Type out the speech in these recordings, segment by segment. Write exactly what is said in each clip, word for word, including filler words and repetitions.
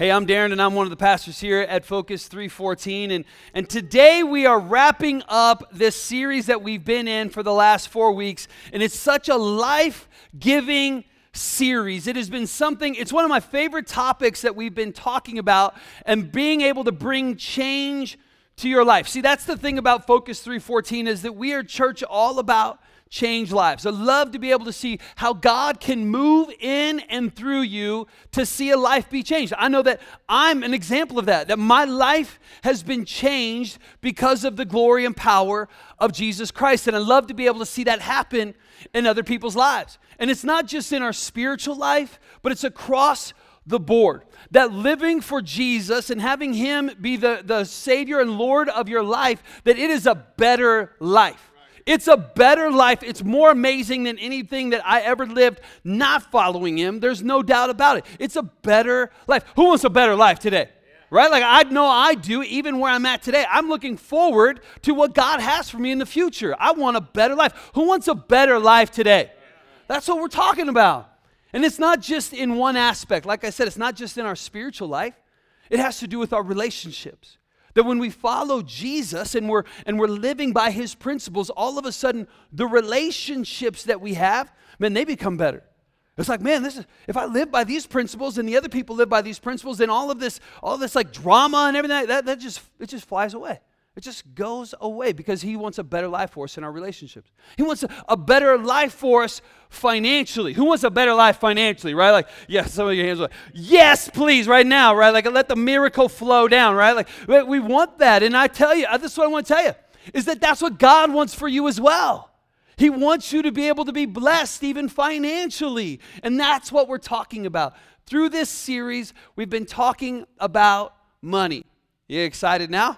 Hey, I'm Darren, and I'm one of the pastors here at Focus three fourteen, and, and today we are wrapping up this series that we've been in for the last four weeks, and it's such a life-giving series. It has been something, it's one of my favorite topics that we've been talking about, and being able to bring change to your life. See, that's the thing about Focus three fourteen, is that we are a church all about change lives. I love to be able to see how God can move in and through you to see a life be changed. I know that I'm an example of that, that my life has been changed because of the glory and power of Jesus Christ. And I love to be able to see that happen in other people's lives. And it's not just in our spiritual life, but it's across the board. That living for Jesus and having Him be the, the Savior and Lord of your life, that it is a better life. It's a better life. It's more amazing than anything that I ever lived not following Him. There's no doubt about it. It's a better life. Who wants a better life today? Yeah. Right? Like I know I do, even where I'm at today. I'm looking forward to what God has for me in the future. I want a better life. Who wants a better life today? Yeah. That's what we're talking about. And it's not just in one aspect. Like I said, it's not just in our spiritual life. It has to do with our relationships. That when we follow Jesus and we're and we're living by His principles, all of a sudden the relationships that we have, man, they become better. It's like, man, this is if I live by these principles and the other people live by these principles, then all of this, all this like drama and everything, that, that just it just flies away. It just goes away because He wants a better life for us in our relationships. He wants a, a better life for us financially. Who wants a better life financially, right? Like, yeah, some of your hands are like, yes, please, right now, right? Like, let the miracle flow down, right? Like, we want that. And I tell you, this is what I want to tell you, is that that's what God wants for you as well. He wants you to be able to be blessed even financially. And that's what we're talking about. Through this series, we've been talking about money. You excited now?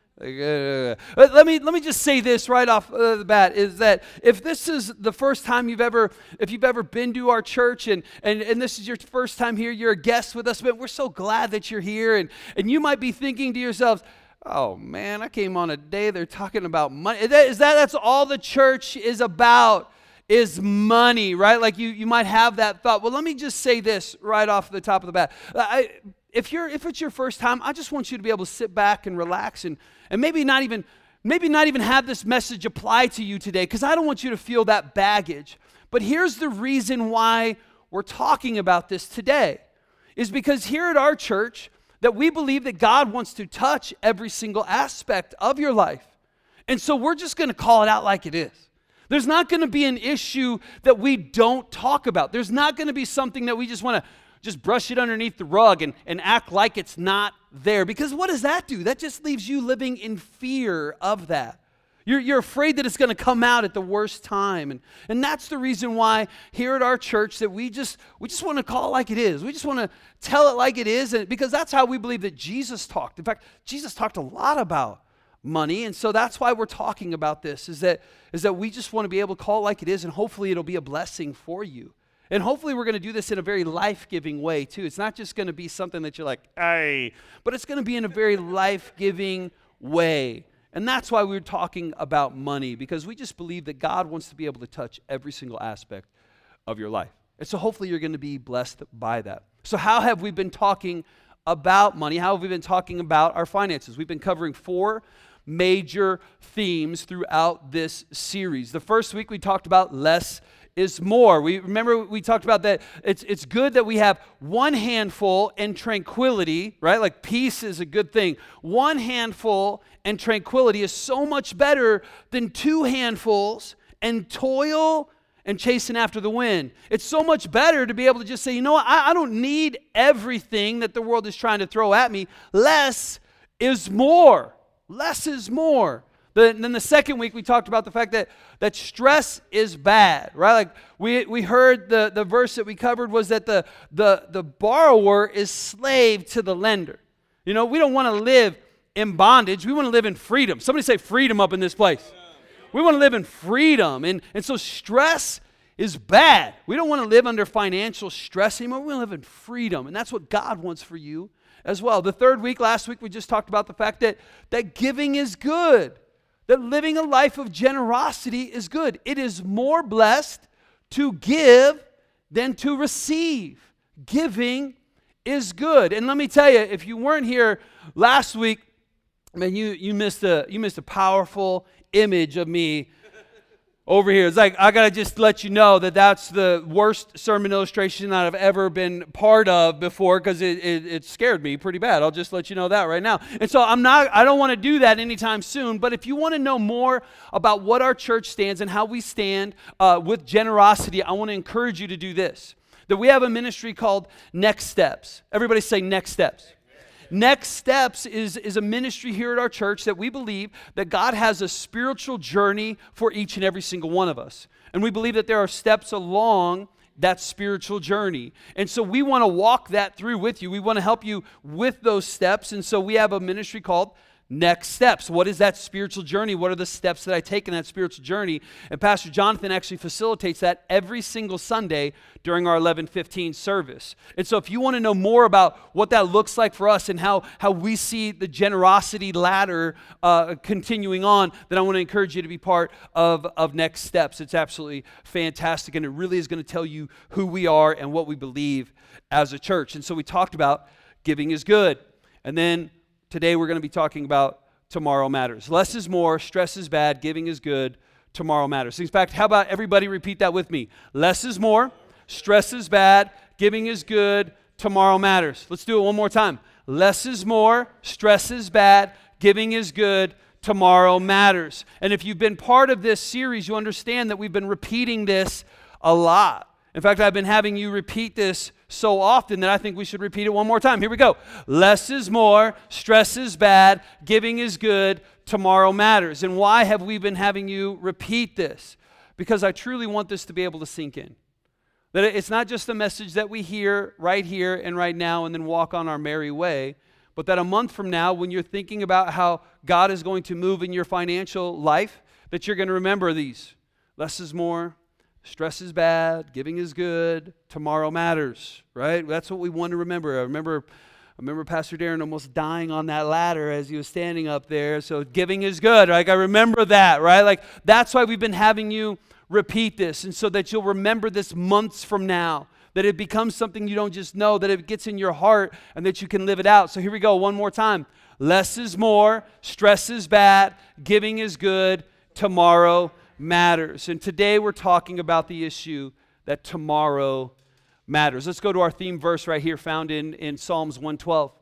Uh, let me let me just say this right off uh, the bat, is that if this is the first time you've ever if you've ever been to our church and and, and this is your first time here, you're a guest with us, but we're so glad that you're here, and, and you might be thinking to yourselves, oh man, I came on a day they're talking about money. Is that, is that that's all the church is about, is money, right? Like you you might have that thought. Well, let me just say this right off the top of the bat. I, If you're if it's your first time, I just want you to be able to sit back and relax and, and maybe not even maybe not even have this message apply to you today, because I don't want you to feel that baggage. But here's the reason why we're talking about this today, is because here at our church that we believe that God wants to touch every single aspect of your life. And so we're just going to call it out like it is. There's not going to be an issue that we don't talk about. There's not going to be something that we just want to just brush it underneath the rug and, and act like it's not there. Because what does that do? That just leaves you living in fear of that. You're, you're afraid that it's going to come out at the worst time. And, and that's the reason why here at our church that we just we just want to call it like it is. We just want to tell it like it is, and because that's how we believe that Jesus talked. In fact, Jesus talked a lot about money, and so that's why we're talking about this, is that is that we just want to be able to call it like it is, and hopefully it'll be a blessing for you. And hopefully we're going to do this in a very life-giving way, too. It's not just going to be something that you're like, hey, but it's going to be in a very life-giving way. And that's why we're talking about money, because we just believe that God wants to be able to touch every single aspect of your life. And so hopefully you're going to be blessed by that. So how have we been talking about money? How have we been talking about our finances? We've been covering four major themes throughout this series. The first week we talked about less is more. We remember we talked about that it's it's good that we have one handful and tranquility, right? Like peace is a good thing. One handful and tranquility is so much better than two handfuls and toil and chasing after the wind. It's so much better to be able to just say, you know what, I, I don't need everything that the world is trying to throw at me. Less is more. Less is more. The, then the second week, we talked about the fact that, that stress is bad, right? Like we, we heard the, the verse that we covered was that the, the, the borrower is slave to the lender. You know, we don't want to live in bondage. We want to live in freedom. Somebody say freedom up in this place. We want to live in freedom. And, and so stress is bad. We don't want to live under financial stress anymore. We want to live in freedom. And that's what God wants for you as well. The third week, last week, we just talked about the fact that, that giving is good. That living a life of generosity is good. It is more blessed to give than to receive. Giving is good. And let me tell you, if you weren't here last week, man, you you missed a you missed a powerful image of me over here. It's like, I got to just let you know that that's the worst sermon illustration that I've ever been part of before, because it, it, it scared me pretty bad. I'll just let you know that right now. And so I'm not, I don't want to do that anytime soon, but if you want to know more about what our church stands and how we stand uh, with generosity, I want to encourage you to do this. That we have a ministry called Next Steps. Everybody say Next Steps. Next Steps is, is a ministry here at our church that we believe that God has a spiritual journey for each and every single one of us. And we believe that there are steps along that spiritual journey. And so we want to walk that through with you. We want to help you with those steps. And so we have a ministry called Next Steps. What is that spiritual journey? What are the steps that I take in that spiritual journey? And Pastor Jonathan actually facilitates that every single Sunday during our eleven fifteen service. And so if you want to know more about what that looks like for us and how, how we see the generosity ladder uh, continuing on, then I want to encourage you to be part of, of Next Steps. It's absolutely fantastic, and it really is going to tell you who we are and what we believe as a church. And so we talked about giving is good. And then today we're going to be talking about tomorrow matters. Less is more, stress is bad, giving is good, tomorrow matters. In fact, how about everybody repeat that with me? Less is more, stress is bad, giving is good, tomorrow matters. Let's do it one more time. Less is more, stress is bad, giving is good, tomorrow matters. And if you've been part of this series, you understand that we've been repeating this a lot. In fact, I've been having you repeat this so often that I think we should repeat it one more time. Here we go. Less is more, stress is bad, giving is good, tomorrow matters. And why have we been having you repeat this? Because I truly want this to be able to sink in. That it's not just a message that we hear right here and right now and then walk on our merry way, but that a month from now, when you're thinking about how God is going to move in your financial life, that you're going to remember these. Less is more, stress is bad, giving is good, tomorrow matters, right? That's what we want to remember. I remember I remember Pastor Darren almost dying on that ladder as he was standing up there. So giving is good, right? I remember that, right? Like, that's why we've been having you repeat this, and so that you'll remember this months from now, that it becomes something you don't just know, that it gets in your heart and that you can live it out. So here we go, one more time. Less is more, stress is bad, giving is good, tomorrow matters. And today we're talking about the issue that tomorrow matters. Let's go to our theme verse right here found in, in Psalms one twelve.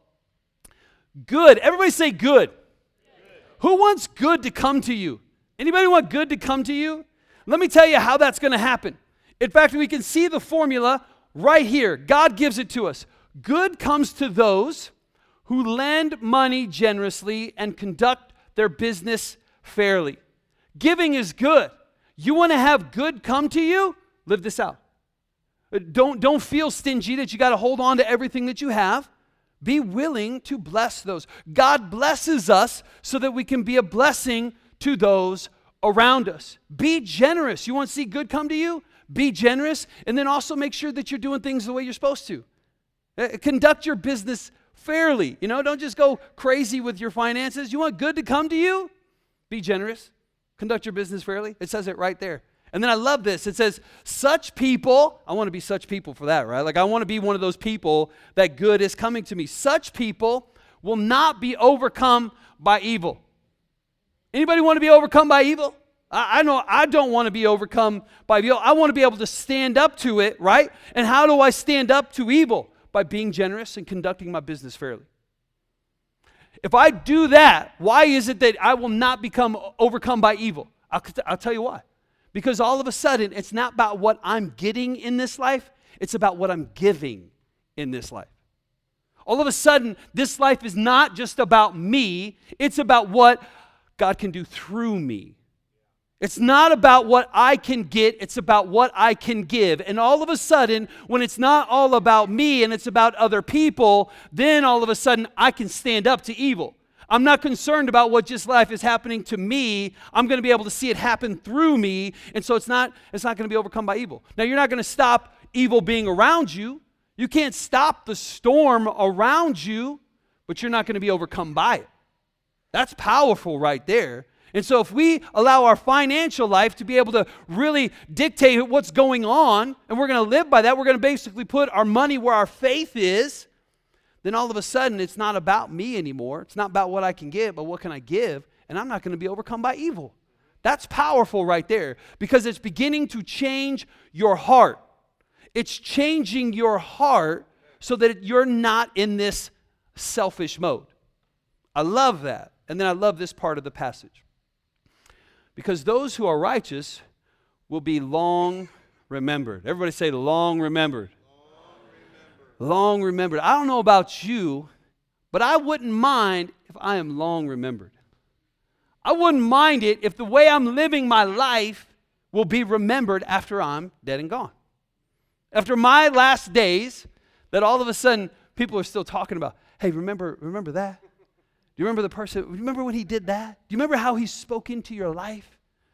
Good. Everybody say good. Good. Who wants good to come to you? Anybody want good to come to you? Let me tell you how that's going to happen. In fact, we can see the formula right here. God gives it to us. Good comes to those who lend money generously and conduct their business fairly. Giving is good. You want to have good come to you? Live this out. Don't, don't feel stingy that you got to hold on to everything that you have. Be willing to bless those. God blesses us so that we can be a blessing to those around us. Be generous. You want to see good come to you? Be generous, and then also make sure that you're doing things the way you're supposed to. Uh, conduct your business fairly. You know, don't just go crazy with your finances. You want good to come to you? Be generous. Conduct your business fairly. It says it right there. And then I love this. It says, such people, I want to be such people for that, right? Like, I want to be one of those people that good is coming to me. Such people will not be overcome by evil. Anybody want to be overcome by evil? I, I know I don't want to be overcome by evil. I want to be able to stand up to it, right? And how do I stand up to evil? By being generous and conducting my business fairly. If I do that, why is it that I will not become overcome by evil? I'll, I'll tell you why. Because all of a sudden, it's not about what I'm getting in this life. It's about what I'm giving in this life. All of a sudden, this life is not just about me. It's about what God can do through me. It's not about what I can get. It's about what I can give. And all of a sudden, when it's not all about me and it's about other people, then all of a sudden, I can stand up to evil. I'm not concerned about what just life is happening to me. I'm going to be able to see it happen through me. And so it's not, it's not going to be overcome by evil. Now, you're not going to stop evil being around you. You can't stop the storm around you, but you're not going to be overcome by it. That's powerful right there. And so if we allow our financial life to be able to really dictate what's going on, and we're going to live by that, we're going to basically put our money where our faith is, then all of a sudden it's not about me anymore. It's not about what I can give, but what can I give, and I'm not going to be overcome by evil. That's powerful right there because it's beginning to change your heart. It's changing your heart so that you're not in this selfish mode. I love that. And then I love this part of the passage. Because those who are righteous will be long remembered. Everybody say long remembered. Long remembered. Long remembered. I don't know about you, but I wouldn't mind if I am long remembered. I wouldn't mind it if the way I'm living my life will be remembered after I'm dead and gone. After my last days, that all of a sudden people are still talking about, hey, remember, remember that? Do you remember the person? Remember when he did that? Do you remember how he spoke into your life?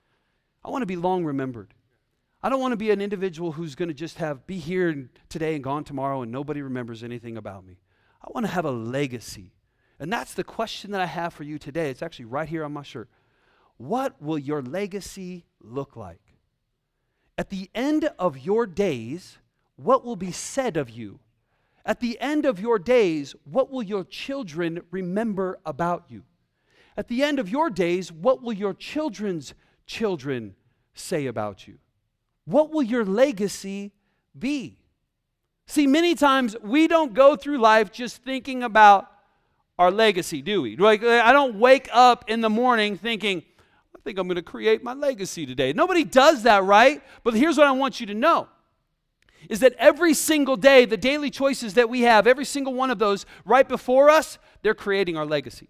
I want to be long remembered. I don't want to be an individual who's going to just have be here today and gone tomorrow and nobody remembers anything about me. I want to have a legacy. And that's the question that I have for you today. It's actually right here on my shirt. What will your legacy look like? At the end of your days, what will be said of you? At the end of your days, what will your children remember about you? At the end of your days, what will your children's children say about you? What will your legacy be? See, many times we don't go through life just thinking about our legacy, do we? Like, I don't wake up in the morning thinking, I think I'm going to create my legacy today. Nobody does that, right? But here's what I want you to know, is that every single day, the daily choices that we have, every single one of those right before us, they're creating our legacy.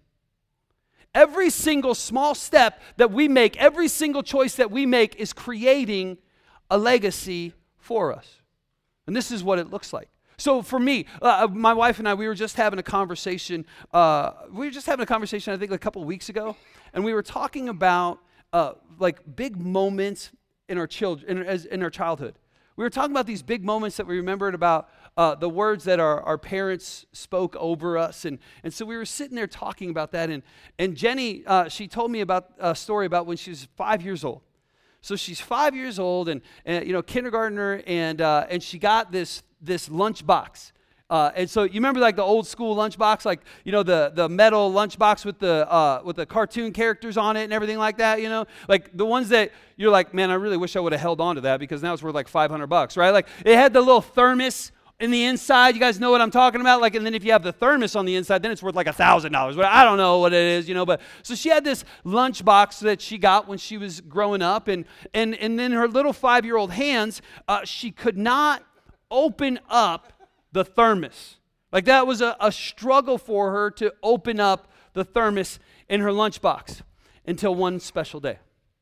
Every single small step that we make, every single choice that we make is creating a legacy for us. And this is what it looks like. So for me, uh, my wife and I, we were just having a conversation. Uh, we were just having a conversation, I think, a couple of weeks ago, and we were talking about uh, like big moments in our children, in, as, in our childhood. We were talking about these big moments that we remembered about uh, the words that our, our parents spoke over us, and and so we were sitting there talking about that. And and Jenny, uh, she told me about a story about when she was five years old. So she's five years old, and, and you know, kindergartner, and uh, and she got this this lunch box. Uh, and so you remember like the old school lunchbox, like, you know, the, the metal lunchbox with the uh, with the cartoon characters on it and everything like that, you know? Like the ones that you're like, man, I really wish I would have held on to that because now it's worth like five hundred bucks, right? Like it had the little thermos in the inside. You guys know what I'm talking about? Like, and then if you have the thermos on the inside, then it's worth like a thousand dollars. I don't know what it is, you know, but so she had this lunchbox that she got when she was growing up, and and and then her little five-year-old hands, uh, she could not open up the thermos. Like that was a, a struggle for her to open up the thermos in her lunchbox until one special day.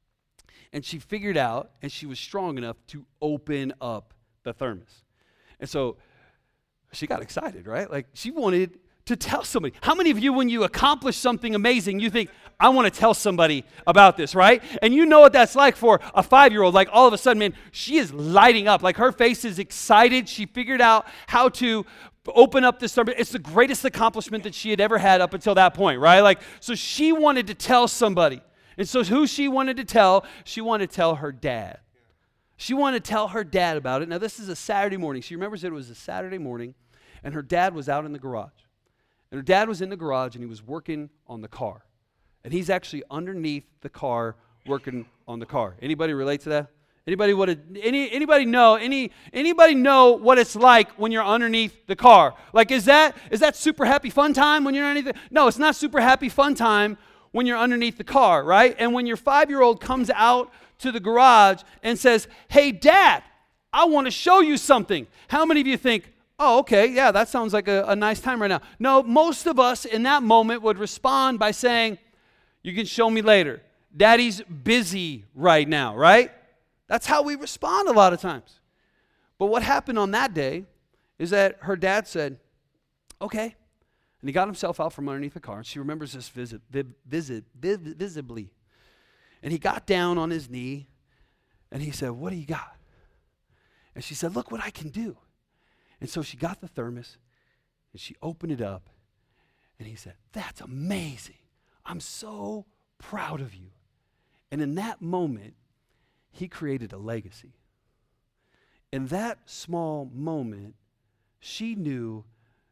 And she figured out, and she was strong enough to open up the thermos. And so she got excited, right? Like she wanted to tell somebody. How many of you, when you accomplish something amazing, you think, I want to tell somebody about this, right? And you know what that's like for a five-year-old. Like all of a sudden, man, she is lighting up. Like her face is excited. She figured out how to open up this thermos. It's the greatest accomplishment that she had ever had up until that point, right? Like, so she wanted to tell somebody. And so who she wanted to tell? She wanted to tell her dad. She wanted to tell her dad about it. Now, this is a Saturday morning. She remembers that it was a Saturday morning, and her dad was out in the garage. And her dad was in the garage, and he was working on the car. And he's actually underneath the car working on the car. Anybody relate to that? Anybody what it, any anybody know any anybody know what it's like when you're underneath the car? Like is that is that super happy fun time when you're underneath the, No, it's not super happy fun time when you're underneath the car, right? And when your five-year-old comes out to the garage and says, "Hey Dad, I want to show you something." How many of you think, "Oh, okay, yeah, that sounds like a, a nice time right now"? No, most of us in that moment would respond by saying, "You can show me later. Daddy's busy right now," right? That's how we respond a lot of times. But what happened on that day is that her dad said, "Okay." And he got himself out from underneath the car. And she remembers this visit, visit, visibly. And he got down on his knee and he said, "What do you got?" And she said, "Look what I can do." And so she got the thermos and she opened it up and he said, "That's amazing. I'm so proud of you." And in that moment, he created a legacy. In that small moment, she knew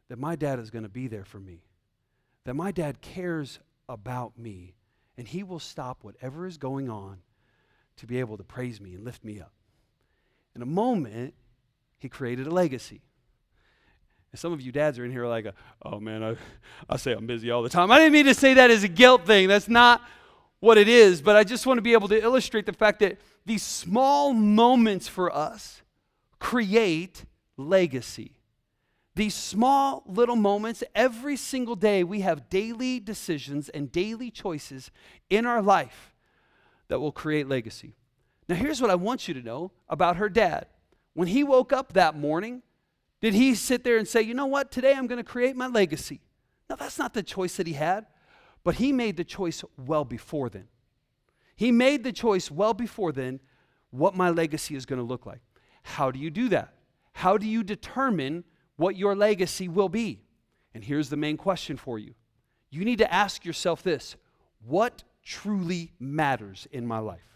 that my dad is going to be there for me, that my dad cares about me, and he will stop whatever is going on to be able to praise me and lift me up. In a moment, he created a legacy. And some of you dads are in here like, oh man, I, I say I'm busy all the time. I didn't mean to say that as a guilt thing. That's not what it is, but I just want to be able to illustrate the fact that these small moments for us create legacy. These small little moments, every single day we have daily decisions and daily choices in our life that will create legacy. Now here's what I want you to know about her dad. When he woke up that morning, did he sit there and say, you know what, today I'm going to create my legacy? No, that's not the choice that he had, but he made the choice well before then. He made the choice well before then what my legacy is going to look like. How do you do that? How do you determine what your legacy will be? And here's the main question for you. You need to ask yourself this: what truly matters in my life?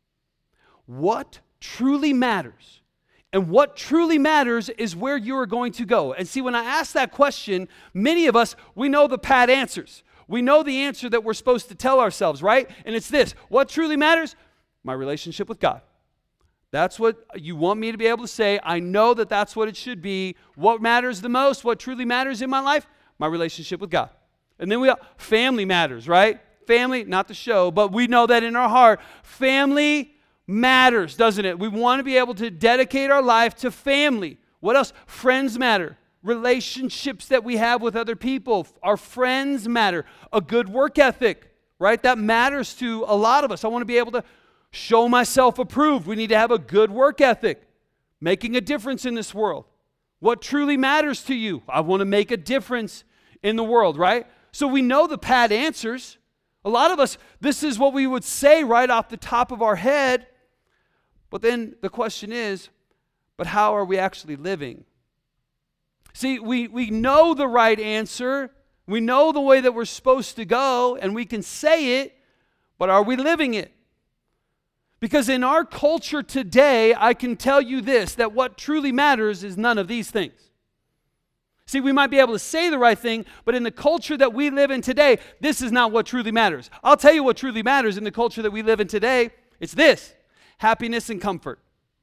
What truly matters? And what truly matters is where you are going to go. And see, when I ask that question, many of us, we know the pat answers. We know the answer that we're supposed to tell ourselves, right? And it's this: what truly matters? My relationship with God. That's what you want me to be able to say. I know that that's what it should be. What matters the most? What truly matters in my life? My relationship with God. And then we have family matters, right? Family, not the show, but we know that in our heart, family matters, doesn't it? We want to be able to dedicate our life to family. What else? Friends matter. Relationships that we have with other people. Our friends matter. A good work ethic, right? That matters to a lot of us. I want to be able to show myself approved. We need to have a good work ethic, making a difference in this world. What truly matters to you? I want to make a difference in the world, right? So we know the pat answers. A lot of us, this is what we would say right off the top of our head. But then the question is, but how are we actually living? See, we, we know the right answer. We know the way that we're supposed to go, and we can say it, but are we living it? Because in our culture today, I can tell you this, that what truly matters is none of these things. See, we might be able to say the right thing, but in the culture that we live in today, this is not what truly matters. I'll tell you what truly matters in the culture that we live in today. It's this: happiness and comfort.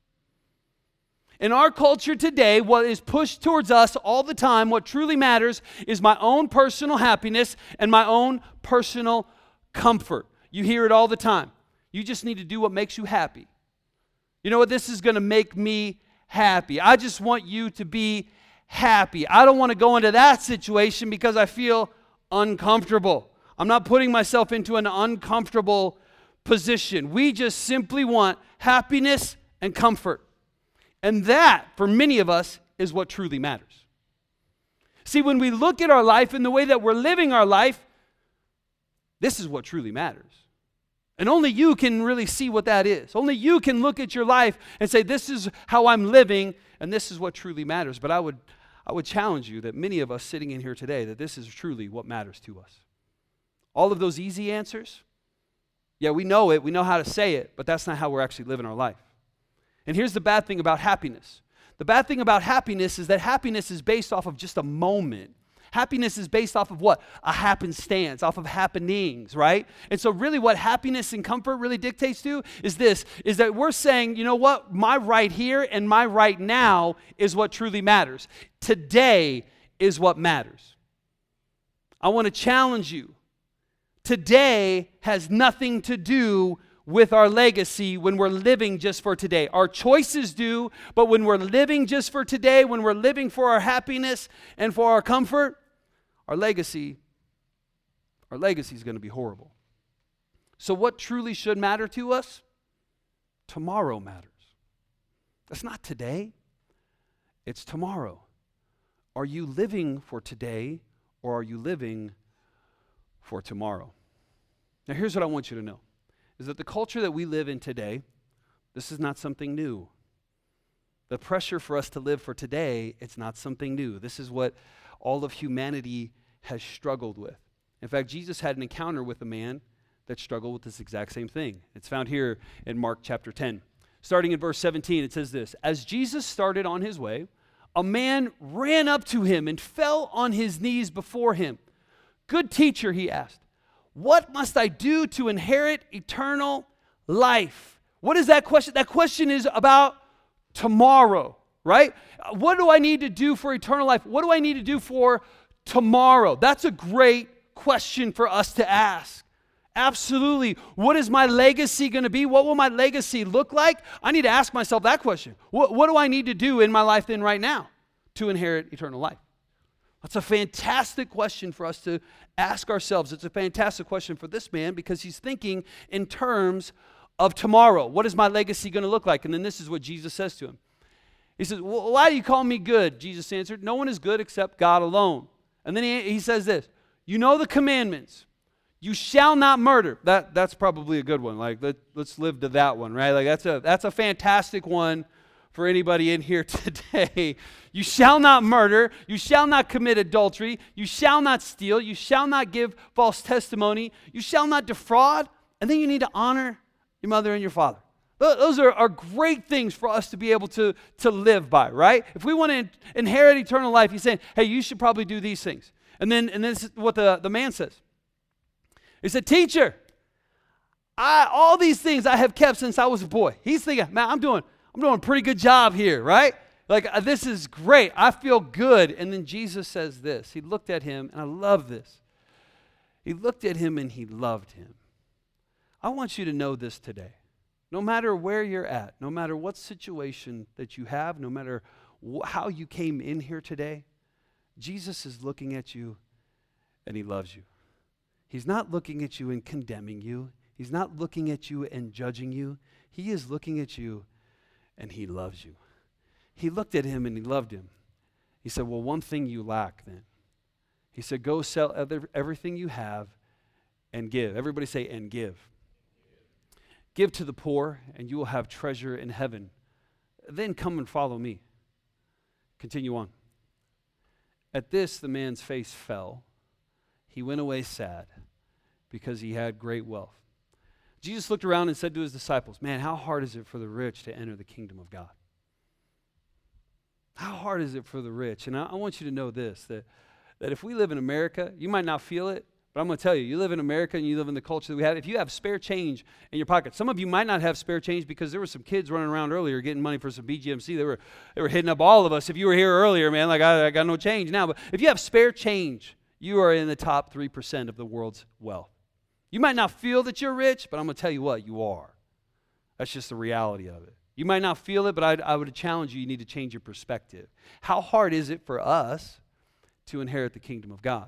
In our culture today, what is pushed towards us all the time, what truly matters is my own personal happiness and my own personal comfort. You hear it all the time. You just need to do what makes you happy. You know what? This is going to make me happy. I just want you to be happy. I don't want to go into that situation because I feel uncomfortable. I'm not putting myself into an uncomfortable position. We just simply want happiness and comfort. And that, for many of us, is what truly matters. See, when we look at our life and the way that we're living our life, this is what truly matters. And only you can really see what that is. Only you can look at your life and say, this is how I'm living, and this is what truly matters. But I would, I would challenge you that many of us sitting in here today, that this is truly what matters to us. All of those easy answers, yeah, we know it, we know how to say it, but that's not how we're actually living our life. And here's the bad thing about happiness. The bad thing about happiness is that happiness is based off of just a moment. Happiness is based off of what? A happenstance, off of happenings, right? And so really what happiness and comfort really dictates to is this, is that we're saying, you know what? My right here and my right now is what truly matters. Today is what matters. I want to challenge you. Today has nothing to do with our legacy when we're living just for today. Our choices do, but when we're living just for today, when we're living for our happiness and for our comfort, our legacy, our legacy is going to be horrible. So what truly should matter to us? Tomorrow matters. That's not today. It's tomorrow. Are you living for today or are you living for tomorrow? Now here's what I want you to know, is that the culture that we live in today, this is not something new. The pressure for us to live for today, it's not something new. This is what all of humanity has struggled with. In fact, Jesus had an encounter with a man that struggled with this exact same thing. It's found here in Mark chapter ten. Starting in verse seventeen, it says this: As Jesus started on his way, a man ran up to him and fell on his knees before him. "Good teacher," he asked, "what must I do to inherit eternal life?" What is that question? That question is about tomorrow, right? What do I need to do for eternal life? What do I need to do for tomorrow? That's a great question for us to ask. Absolutely. What is my legacy going to be? What will my legacy look like? I need to ask myself that question. What, what do I need to do in my life then right now to inherit eternal life? That's a fantastic question for us to ask ourselves. It's a fantastic question for this man because he's thinking in terms of tomorrow. What is my legacy going to look like? And then this is what Jesus says to him. He says, well, "Why do you call me good?" Jesus answered, "No one is good except God alone." And then he, he says this, "You know the commandments. You shall not murder." That, that's probably a good one. Like, let, let's live to that one, right? Like, that's a, that's a fantastic one for anybody in here today. You shall not murder. You shall not commit adultery. You shall not steal. You shall not give false testimony. You shall not defraud. And then you need to honor your mother and your father. Those are, are great things for us to be able to, to live by, right? If we want to in, inherit eternal life, he's saying, hey, you should probably do these things. And then, and this is what the, the man says. He said, "Teacher, I, all these things I have kept since I was a boy." He's thinking, man, I'm doing, I'm doing a pretty good job here, right? Like, uh, this is great. I feel good. And then Jesus says this. He looked at him, and I love this. He looked at him, and he loved him. I want you to know this today. No matter where you're at, no matter what situation that you have, no matter wh- how you came in here today, Jesus is looking at you, and he loves you. He's not looking at you and condemning you. He's not looking at you and judging you. He is looking at you, and he loves you. He looked at him, and he loved him. He said, well, one thing you lack then. He said, go sell other, everything you have and give. Everybody say, and give. Give to the poor, and you will have treasure in heaven. Then come and follow me. Continue on. At this, the man's face fell. He went away sad because he had great wealth. Jesus looked around and said to his disciples, man, how hard is it for the rich to enter the kingdom of God? How hard is it for the rich? And I, I want you to know this, that, that if we live in America, you might not feel it, but I'm going to tell you, you live in America and you live in the culture that we have. If you have spare change in your pocket, some of you might not have spare change because there were some kids running around earlier getting money for some B G M C. They were, they were hitting up all of us. If you were here earlier, man, like I, I got no change now. But if you have spare change, you are in the top three percent of the world's wealth. You might not feel that you're rich, but I'm going to tell you what, you are. That's just the reality of it. You might not feel it, but I, I would challenge you, you need to change your perspective. How hard is it for us to inherit the kingdom of God?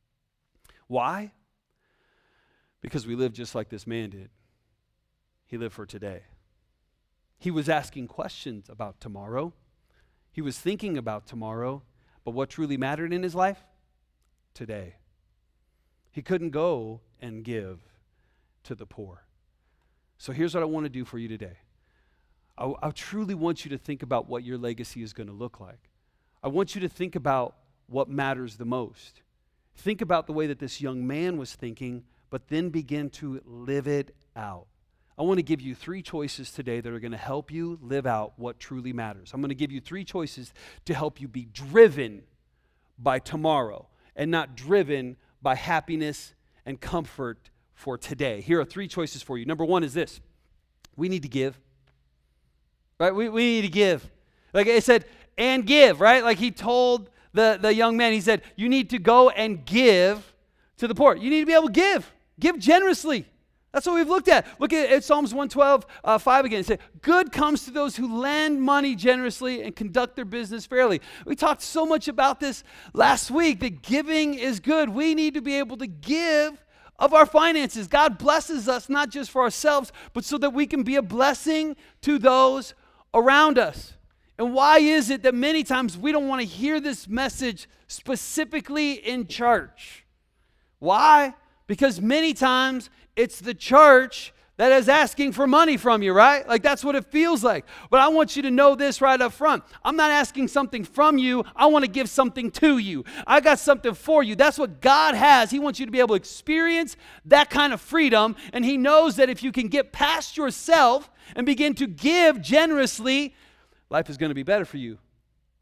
Why? Because we live just like this man did. He lived for today. He was asking questions about tomorrow. He was thinking about tomorrow, but what truly mattered in his life? Today. He couldn't go and give to the poor. So here's what I want to do for you today. I, I truly want you to think about what your legacy is going to look like. I want you to think about what matters the most. Think about the way that this young man was thinking, but then begin to live it out. I want to give you three choices today that are going to help you live out what truly matters. I'm going to give you three choices to help you be driven by tomorrow and not driven by happiness and comfort for today. Here are three choices for you. Number one is this. We need to give. Right? We, we need to give. Like I said, and give, right? Like he told the, the young man, he said, you need to go and give to the poor. You need to be able to give. Give generously. That's what we've looked at. Look at, at Psalms one twelve, uh, five again. It said, good comes to those who lend money generously and conduct their business fairly. We talked so much about this last week, that giving is good. We need to be able to give of our finances. God blesses us not just for ourselves, but so that we can be a blessing to those around us. And why is it that many times we don't want to hear this message specifically in church? Why? Because many times it's the church that is asking for money from you, right? Like that's what it feels like. But I want you to know this right up front. I'm not asking something from you. I want to give something to you. I got something for you. That's what God has. He wants you to be able to experience that kind of freedom. And he knows that if you can get past yourself and begin to give generously, life is going to be better for you.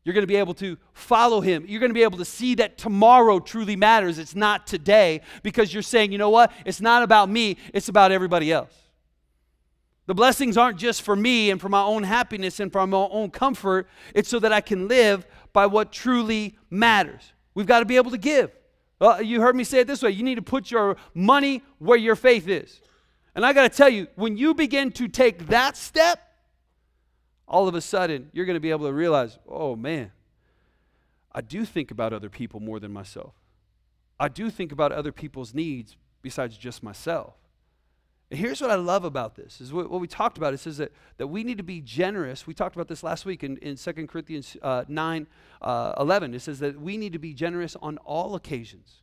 You're going to be able to follow him. You're going to be able to see that tomorrow truly matters. It's not today, because you're saying, you know what? It's not about me. It's about everybody else. The blessings aren't just for me and for my own happiness and for my own comfort. It's so that I can live by what truly matters. We've got to be able to give. Uh, you heard me say it this way. You need to put your money where your faith is. And I got to tell you, when you begin to take that step, all of a sudden, you're going to be able to realize, oh man, I do think about other people more than myself. I do think about other people's needs besides just myself. And here's what I love about this, is what, what we talked about. It says that, that we need to be generous. We talked about this last week in, in Second Corinthians uh, nine, uh, eleven. It says that we need to be generous on all occasions.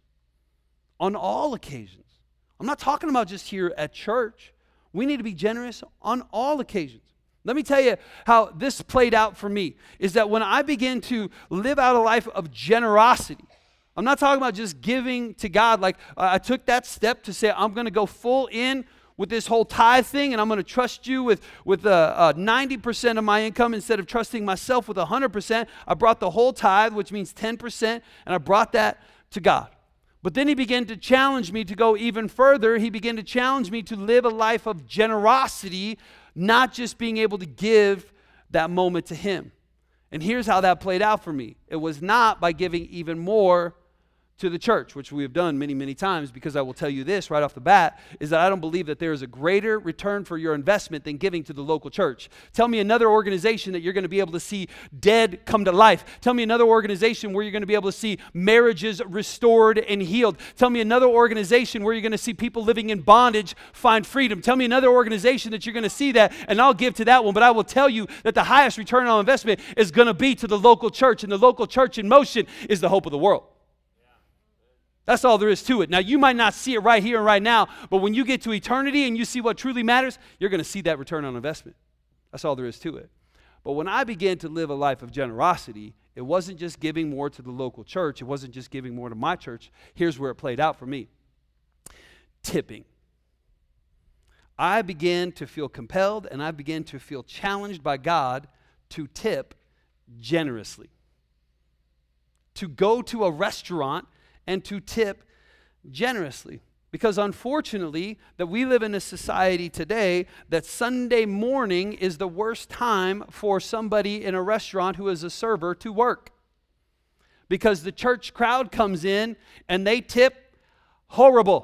On all occasions. I'm not talking about just here at church. We need to be generous on all occasions. Let me tell you how this played out for me, is that when I began to live out a life of generosity, I'm not talking about just giving to God. Like uh, I took that step to say, I'm going to go full in with this whole tithe thing, and I'm going to trust you with, with uh, uh, ninety percent of my income instead of trusting myself with one hundred percent. I brought the whole tithe, which means ten percent, and I brought that to God. But then he began to challenge me to go even further. He began to challenge me to live a life of generosity, not just being able to give that moment to him. And here's how that played out for me. It was not by giving even more to the church, which we have done many, many times, because I will tell you this right off the bat, is that I don't believe that there is a greater return for your investment than giving to the local church. Tell me another organization that you're going to be able to see dead come to life. Tell me another organization where you're going to be able to see marriages restored and healed. Tell me another organization where you're going to see people living in bondage find freedom. Tell me another organization that you're going to see that, and I'll give to that one. But I will tell you that the highest return on investment is going to be to the local church, and the local church in motion is the hope of the world. That's all there is to it. Now, you might not see it right here and right now, but when you get to eternity and you see what truly matters, you're going to see that return on investment. That's all there is to it. But when I began to live a life of generosity, it wasn't just giving more to the local church. It wasn't just giving more to my church. Here's where it played out for me. Tipping. I began to feel compelled, and I began to feel challenged by God to tip generously. To go to a restaurant and to tip generously. Because unfortunately, that we live in a society today that Sunday morning is the worst time for somebody in a restaurant who is a server to work. Because the church crowd comes in and they tip horrible.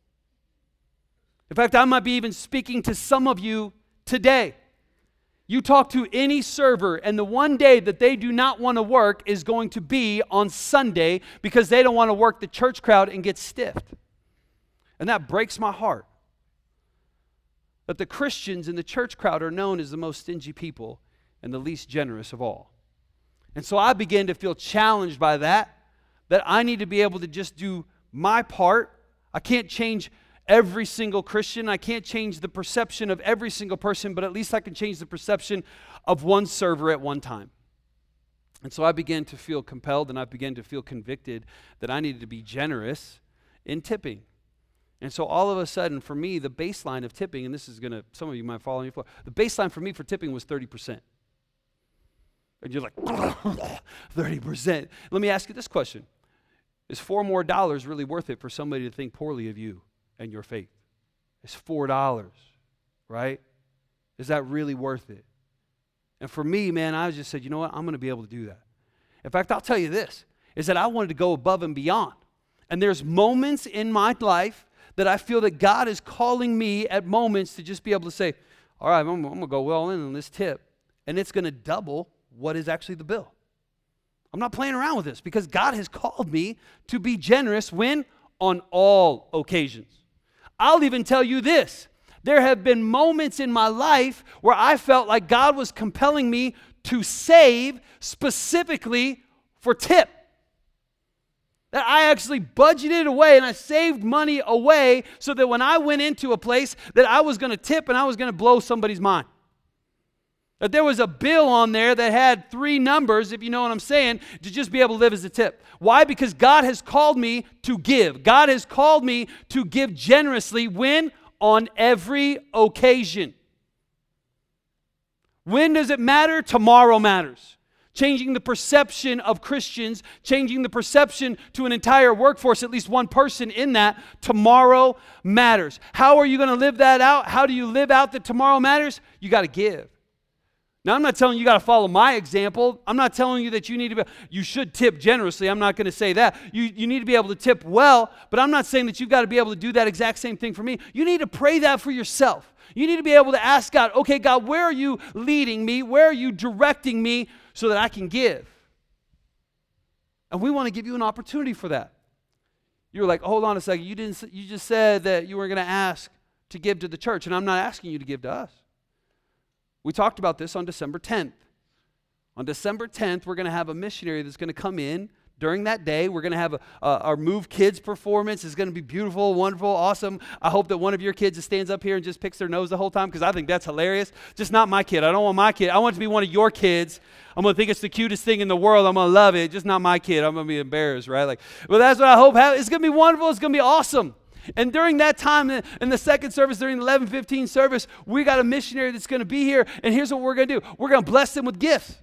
In fact, I might be even speaking to some of you today. You talk to any server, and the one day that they do not want to work is going to be on Sunday, because they don't want to work the church crowd and get stiffed. And that breaks my heart. That the Christians in the church crowd are known as the most stingy people and the least generous of all. And so I began to feel challenged by that, that I need to be able to just do my part. I can't change every single Christian. I can't change the perception of every single person, but at least I can change the perception of one server at one time. And so I began to feel compelled, and I began to feel convicted that I needed to be generous in tipping. And so all of a sudden, for me, the baseline of tipping, and this is going to, some of you might follow me for, the baseline for me for tipping was thirty percent. And you're like, thirty percent. Let me ask you this question. Is four more dollars really worth it for somebody to think poorly of you and your faith? It's four dollars, right? Is that really worth it? And for me, man, I just said, you know what? I'm going to be able to do that. In fact, I'll tell you this, is that I wanted to go above and beyond. And there's moments in my life that I feel that God is calling me at moments to just be able to say, all right, I'm, I'm going to go well in on this tip, and it's going to double what is actually the bill. I'm not playing around with this, because God has called me to be generous when? On all occasions. I'll even tell you this. There have been moments in my life where I felt like God was compelling me to save specifically for tip. That I actually budgeted away and I saved money away so that when I went into a place that I was going to tip and I was going to blow somebody's mind. That there was a bill on there that had three numbers, if you know what I'm saying, to just be able to live as a tip. Why? Because God has called me to give. God has called me to give generously. When? On every occasion. When does it matter? Tomorrow matters. changing the perception of Christians, changing the perception to an entire workforce, at least one person in that. Tomorrow matters. How are you going to live that out? How do you live out that tomorrow matters? You got to give. Now, I'm not telling you you got to follow my example. I'm not telling you that you need to be, you should tip generously. I'm not going to say that. You, you need to be able to tip well, but I'm not saying that you've got to be able to do that exact same thing for me. You need to pray that for yourself. You need to be able to ask God, okay, God, where are you leading me? Where are you directing me so that I can give? And we want to give you an opportunity for that. You were like, hold on a second. You didn't. You just said that you were going to ask to give to the church, and I'm not asking you to give to us. We talked about this on December tenth. On December tenth, we're going to have a missionary that's going to come in during that day. We're going to have a, a, our Move Kids performance. It's going to be beautiful, wonderful, awesome. I hope that one of your kids stands up here and just picks their nose the whole time, because I think that's hilarious. Just not my kid. I don't want my kid. I want it to be one of your kids. I'm going to think it's the cutest thing in the world. I'm going to love it. Just not my kid. I'm going to be embarrassed, right? Like, well, that's what I hope. It's going to be wonderful. It's going to be awesome. And during that time, in the second service, during the eleven fifteen service, we got a missionary that's going to be here. And here's what we're going to do. We're going to bless them with gifts.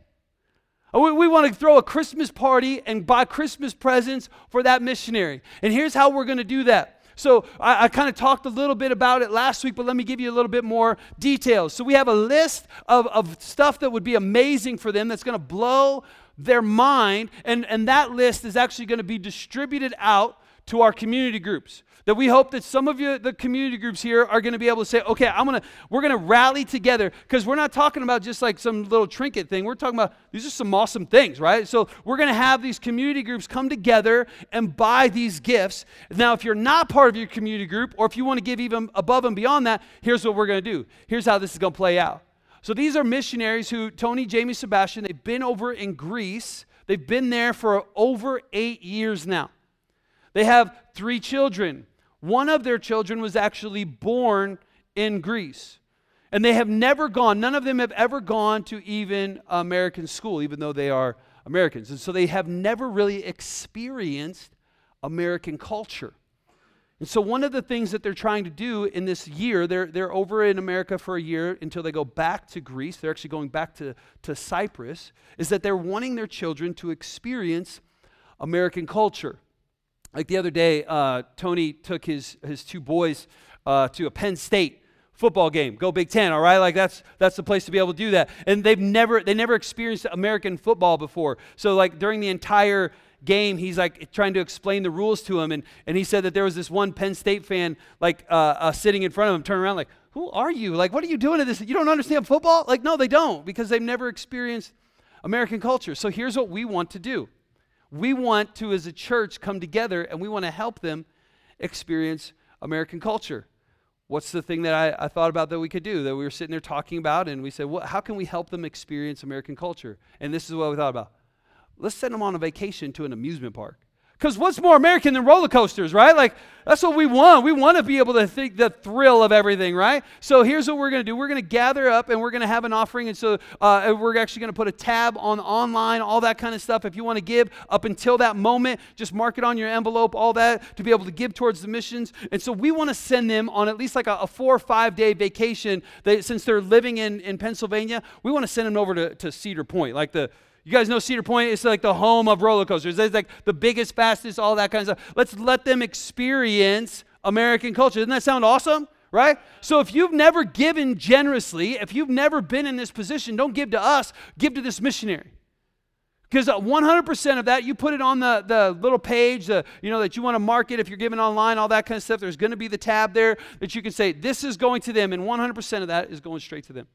We, we want to throw a Christmas party and buy Christmas presents for that missionary. And here's how we're going to do that. So I, I kind of talked a little bit about it last week, but let me give you a little bit more details. So we have a list of, of stuff that would be amazing for them, that's going to blow their mind. And, and that list is actually going to be distributed out to our community groups. That we hope that some of you, the community groups here, are going to be able to say, okay, I'm gonna, we're going to rally together, because we're not talking about just like some little trinket thing. We're talking about, these are some awesome things, right? So we're going to have these community groups come together and buy these gifts. Now, if you're not part of your community group, or if you want to give even above and beyond that, here's what we're going to do. Here's how this is going to play out. So these are missionaries who, Tony, Jamie, Sebastian, they've been over in Greece. They've been there for over eight years now. They have three children. One of their children was actually born in Greece. And they have never gone, none of them have ever gone to even American school, even though they are Americans. And so they have never really experienced American culture. And so one of the things that they're trying to do in this year, they're, they're over in America for a year until they go back to Greece. They're actually going back to, to Cyprus, is that they're wanting their children to experience American culture. Like the other day, uh, Tony took his, his two boys uh, to a Penn State football game. Go Big Ten, all right? Like that's that's the place to be able to do that. And they've never they never experienced American football before. So like during the entire game, he's like trying to explain the rules to him, and and he said that there was this one Penn State fan like uh, uh, sitting in front of him, turning around like, "Who are you? Like, what are you doing to this? You don't understand football?" Like, no, they don't, because they've never experienced American culture. So here's what we want to do. We want to, as a church, come together, and we want to help them experience American culture. What's the thing that I, I thought about that we could do, that we were sitting there talking about, and we said, well, how can we help them experience American culture? And this is what we thought about. Let's send them on a vacation to an amusement park. Because what's more American than roller coasters, right? Like, that's what we want. We want to be able to think the thrill of everything, right? So here's what we're going to do. We're going to gather up, and we're going to have an offering. And so uh, we're actually going to put a tab on online, all that kind of stuff. If you want to give up until that moment, just mark it on your envelope, all that, to be able to give towards the missions. And so we want to send them on at least like a, a four or five day vacation. They, since they're living in, in Pennsylvania, we want to send them over to, to Cedar Point, like the You guys know Cedar Point? It's like the home of roller coasters. It's like the biggest, fastest, all that kind of stuff. Let's let them experience American culture. Doesn't that sound awesome? Right? So if you've never given generously, if you've never been in this position, don't give to us, give to this missionary. Because one hundred percent of that, you put it on the, the little page, the, you know, that you want to market if you're giving online, all that kind of stuff. There's going to be the tab there that you can say, this is going to them, and one hundred percent of that is going straight to them.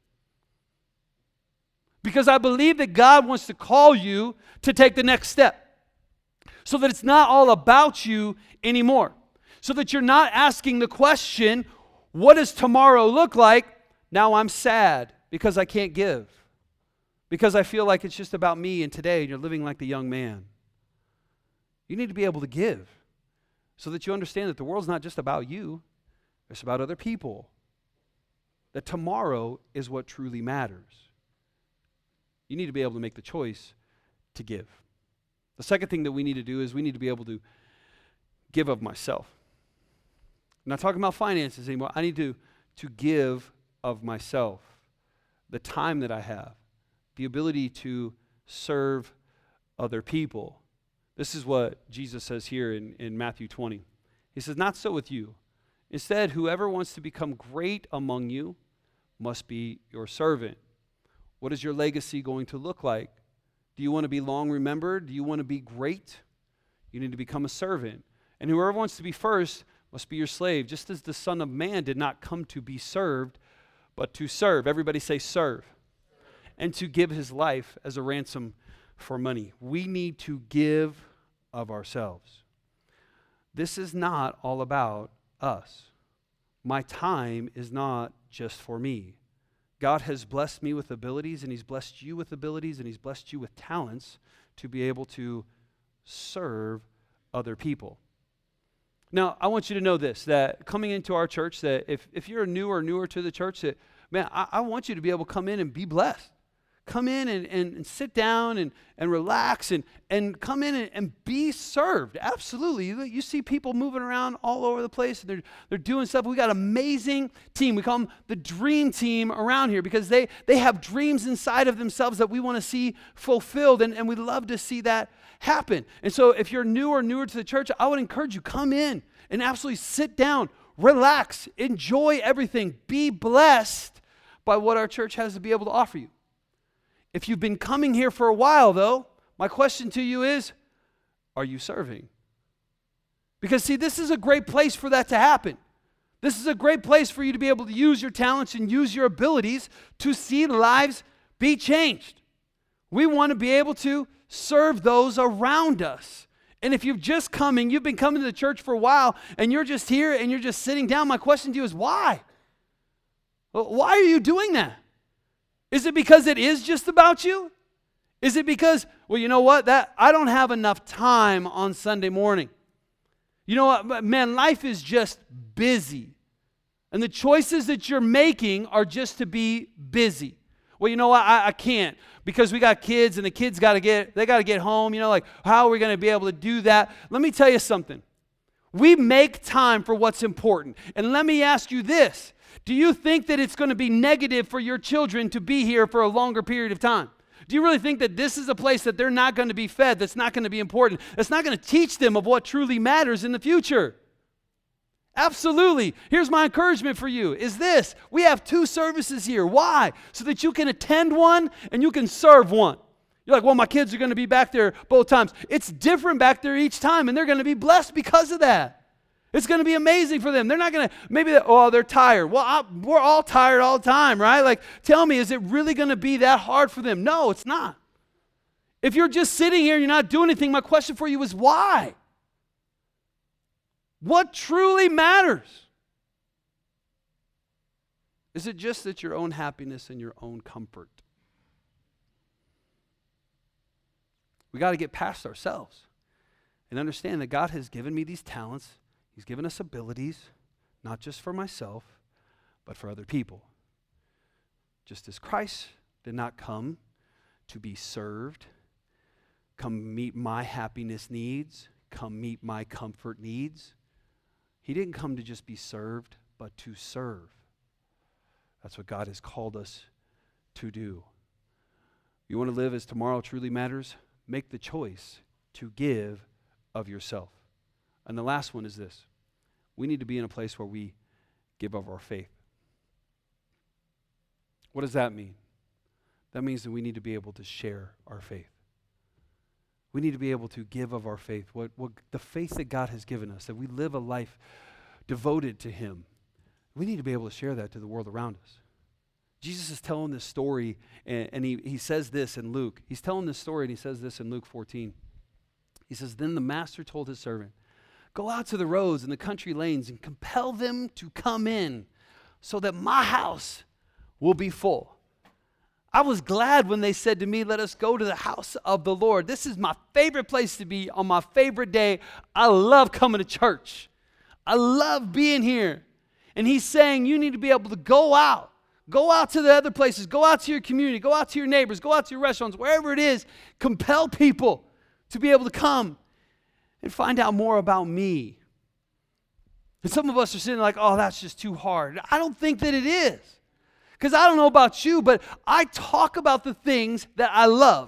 Because I believe that God wants to call you to take the next step, so that it's not all about you anymore. So that you're not asking the question, what does tomorrow look like? Now I'm sad because I can't give. Because I feel like it's just about me and today, and you're living like the young man. You need to be able to give so that you understand that the world's not just about you, it's about other people. That tomorrow is what truly matters. You need to be able to make the choice to give. The second thing that we need to do is we need to be able to give of myself. I'm not talking about finances anymore. I need to, to give of myself, the time that I have, the ability to serve other people. This is what Jesus says here in, in Matthew twenty. He says, not so with you. Instead, whoever wants to become great among you must be your servant. What is your legacy going to look like? Do you want to be long remembered? Do you want to be great? You need to become a servant. And whoever wants to be first must be your slave, just as the Son of Man did not come to be served, but to serve. Everybody say serve. And to give his life as a ransom for money. We need to give of ourselves. This is not all about us. My time is not just for me. God has blessed me with abilities, and he's blessed you with abilities, and he's blessed you with talents to be able to serve other people. Now, I want you to know this, that coming into our church, that if, if you're new or newer to the church, that, man, I, I want you to be able to come in and be blessed. Come in and, and, and sit down and, and relax and, and come in and, and be served. Absolutely. You, you see people moving around all over the place, and they're, they're doing stuff. We got an amazing team. We call them the dream team around here because they, they have dreams inside of themselves that we want to see fulfilled, and, and we love to see that happen. And so if you're new or newer to the church, I would encourage you, come in and absolutely sit down, relax, enjoy everything, be blessed by what our church has to be able to offer you. If you've been coming here for a while, though, my question to you is, are you serving? Because, see, this is a great place for that to happen. This is a great place for you to be able to use your talents and use your abilities to see lives be changed. We want to be able to serve those around us. And if you've just coming, you've been coming to the church for a while, and you're just here and you're just sitting down, my question to you is, why? Well, why are you doing that? Is it because it is just about you? Is it because, well, you know what, that I don't have enough time on Sunday morning. You know what, man, life is just busy. And the choices that you're making are just to be busy. Well, you know what, I, I can't because we got kids and the kids got to get, they got to get home. You know, like, how are we going to be able to do that? Let me tell you something. We make time for what's important. And let me ask you this. Do you think that it's going to be negative for your children to be here for a longer period of time? Do you really think that this is a place that they're not going to be fed, that's not going to be important, that's not going to teach them of what truly matters in the future? Absolutely. Here's my encouragement for you, is this. We have two services here. Why? So that you can attend one and you can serve one. You're like, well, my kids are going to be back there both times. It's different back there each time, and they're going to be blessed because of that. It's going to be amazing for them. They're not going to, maybe, they're, oh, they're tired. Well, I, we're all tired all the time, right? Like, tell me, is it really going to be that hard for them? No, it's not. If you're just sitting here and you're not doing anything, my question for you is why? What truly matters? Is it just that your own happiness and your own comfort? We got to get past ourselves and understand that God has given me these talents. He's given us abilities, not just for myself, but for other people. Just as Christ did not come to be served, come meet my happiness needs, come meet my comfort needs. He didn't come to just be served, but to serve. That's what God has called us to do. You want to live as tomorrow truly matters? Make the choice to give of yourself. And the last one is this. We need to be in a place where we give of our faith. What does that mean? That means that we need to be able to share our faith. We need to be able to give of our faith, what, what the faith that God has given us, that we live a life devoted to Him. We need to be able to share that to the world around us. Jesus is telling this story, and, and he, he says this in Luke. He's telling this story, and he says this in Luke fourteen. He says, then the master told his servant, go out to the roads and the country lanes and compel them to come in so that my house will be full. I was glad when they said to me, let us go to the house of the Lord. This is my favorite place to be on my favorite day. I love coming to church. I love being here. And he's saying you need to be able to go out. Go out to the other places. Go out to your community. Go out to your neighbors. Go out to your restaurants. Wherever it is, compel people to be able to come and find out more about me. And some of us are sitting like, oh, that's just too hard. I don't think that it is. Because I don't know about you, but I talk about the things that I love.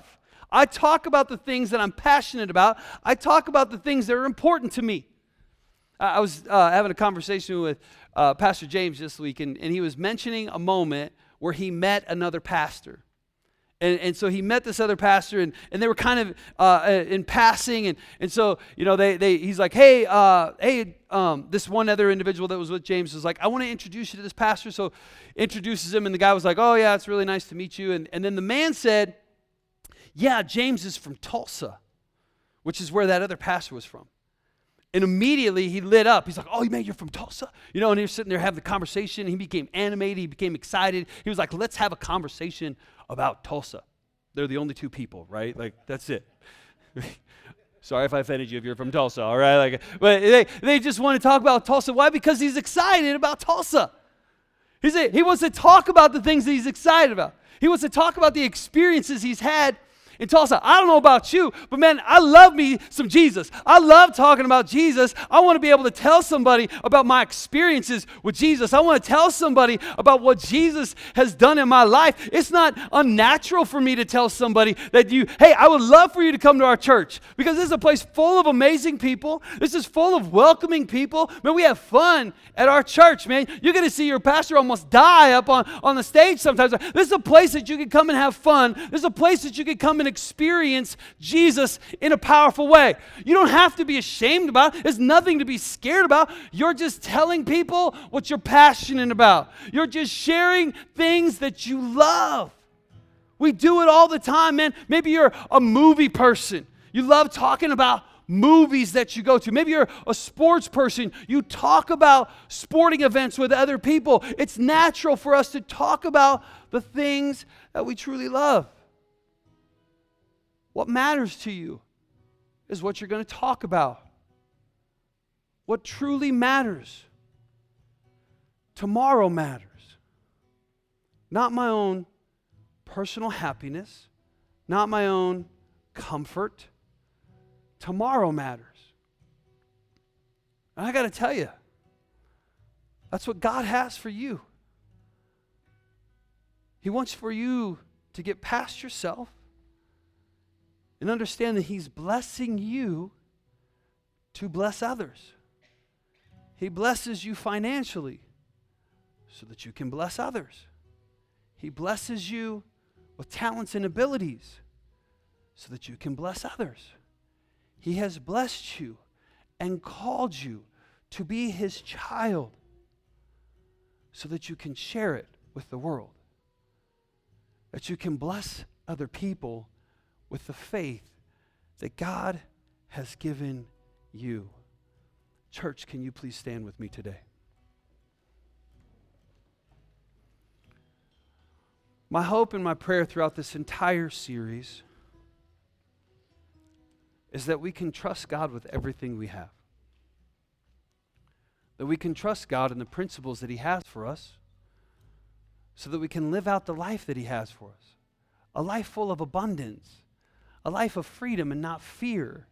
I talk about the things that I'm passionate about. I talk about the things that are important to me. I was uh, having a conversation with uh, Pastor James this week, and, and he was mentioning a moment where he met another pastor. And, and so he met this other pastor, and, and they were kind of uh, in passing, and, and so, you know, they they he's like, hey, uh, hey, um, this one other individual that was with James was like, I want to introduce you to this pastor, so introduces him, and the guy was like, oh, yeah, it's really nice to meet you, and, and then the man said, yeah, James is from Tulsa, which is where that other pastor was from. And immediately he lit up. He's like, oh, man, you're from Tulsa? You know, and he was sitting there having the conversation. He became animated. He became excited. He was like, let's have a conversation about Tulsa. They're the only two people, right? Like, that's it. Sorry if I offended you if you're from Tulsa, all right? Like, but they, they just want to talk about Tulsa. Why? Because he's excited about Tulsa. He's a, he wants to talk about the things that he's excited about. He wants to talk about the experiences he's had in Tulsa. I don't know about you, but man, I love me some Jesus. I love talking about Jesus. I want to be able to tell somebody about my experiences with Jesus. I want to tell somebody about what Jesus has done in my life. It's not unnatural for me to tell somebody that you, hey, I would love for you to come to our church, because this is a place full of amazing people. This is full of welcoming people. Man, we have fun at our church, man. You're going to see your pastor almost die up on, on the stage sometimes. This is a place that you can come and have fun. This is a place that you can come and experience Jesus in a powerful way. You don't have to be ashamed about it. There's nothing to be scared about. You're just telling people what you're passionate about. You're just sharing things that you love. We do it all the time, man. Maybe you're a movie person. You love talking about movies that you go to. Maybe you're a sports person. You talk about sporting events with other people. It's natural for us to talk about the things that we truly love. What matters to you is what you're going to talk about. What truly matters. Tomorrow matters. Not my own personal happiness, not my own comfort. Tomorrow matters. And I got to tell you, that's what God has for you. He wants for you to get past yourself and understand that He's blessing you to bless others. He blesses you financially so that you can bless others. He blesses you with talents and abilities so that you can bless others. He has blessed you and called you to be His child so that you can share it with the world. That you can bless other people with the faith that God has given you. Church, can you please stand with me today? My hope and my prayer throughout this entire series is that we can trust God with everything we have. That we can trust God in the principles that He has for us so that we can live out the life that He has for us. A life full of abundance. A life of freedom and not fear.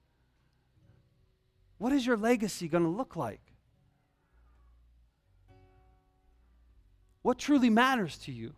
What is your legacy going to look like? What truly matters to you?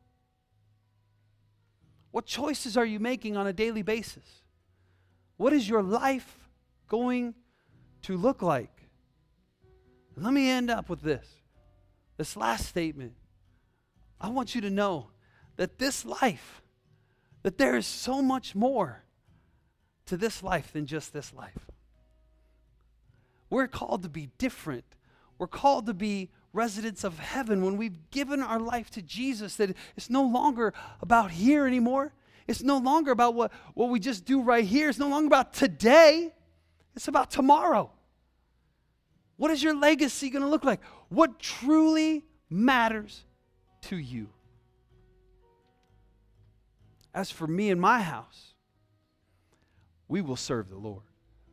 What choices are you making on a daily basis? What is your life going to look like? And let me end up with this. This last statement. I want you to know that this life, that there is so much more to this life than just this life. We're called to be different. We're called to be residents of heaven when we've given our life to Jesus, that it's no longer about here anymore. It's no longer about what, what we just do right here. It's no longer about today. It's about tomorrow. What is your legacy going to look like? What truly matters to you? As for me and my house, we will serve the Lord.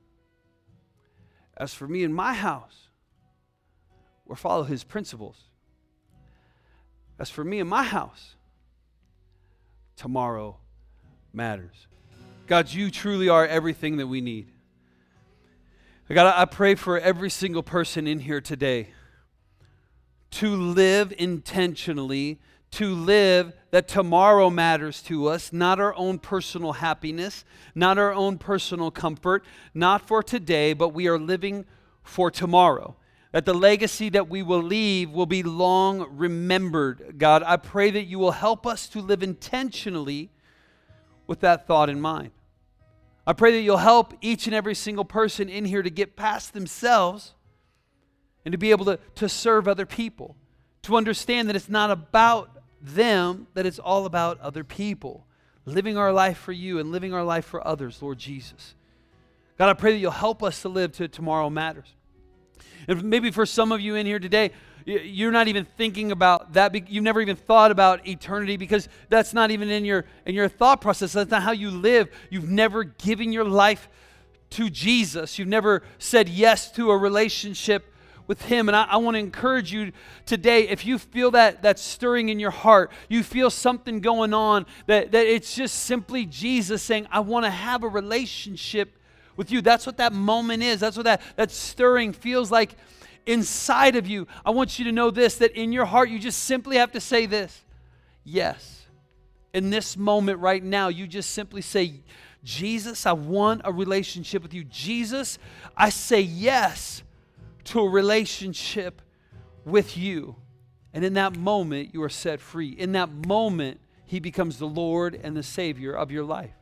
As for me and my house, we'll follow His principles. As for me and my house, tomorrow matters. God, You truly are everything that we need. God, I pray for every single person in here today to live intentionally, to live that tomorrow matters to us, not our own personal happiness, not our own personal comfort, not for today, but we are living for tomorrow. That the legacy that we will leave will be long remembered. God, I pray that you will help us to live intentionally with that thought in mind. I pray that you'll help each and every single person in here to get past themselves and to be able to, to serve other people, to understand that it's not about them, that it's all about other people, living our life for you and living our life for others, Lord Jesus. God, I pray that you'll help us to live to tomorrow matters. And maybe for some of you in here today, you're not even thinking about that. You've never even thought about eternity because that's not even in your, in your thought process. That's not how you live. You've never given your life to Jesus. You've never said yes to a relationship with Him. And I, I want to encourage you today, if you feel that that stirring in your heart, you feel something going on, that, that it's just simply Jesus saying, I want to have a relationship with you. That's what that moment is. That's what that, that stirring feels like inside of you. I want you to know this, that in your heart, you just simply have to say this. Yes. In this moment right now, you just simply say, Jesus, I want a relationship with you. Jesus, I say yes to a relationship with you. And in that moment, you are set free. In that moment, He becomes the Lord and the Savior of your life.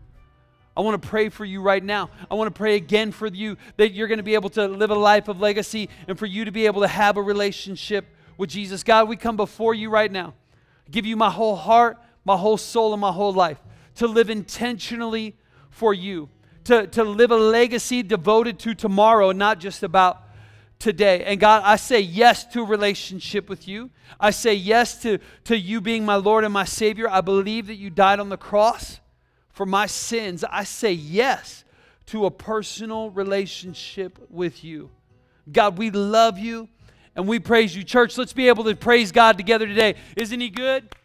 I want to pray for you right now. I want to pray again for you that you're going to be able to live a life of legacy and for you to be able to have a relationship with Jesus. God, we come before you right now. I give you my whole heart, my whole soul, and my whole life to live intentionally for you, to, to live a legacy devoted to tomorrow, not just about today. And God, I say yes to a relationship with you. I say yes to, to you being my Lord and my Savior. I believe that you died on the cross for my sins. I say yes to a personal relationship with you. God, we love you and we praise you. Church, let's be able to praise God together today. Isn't He good?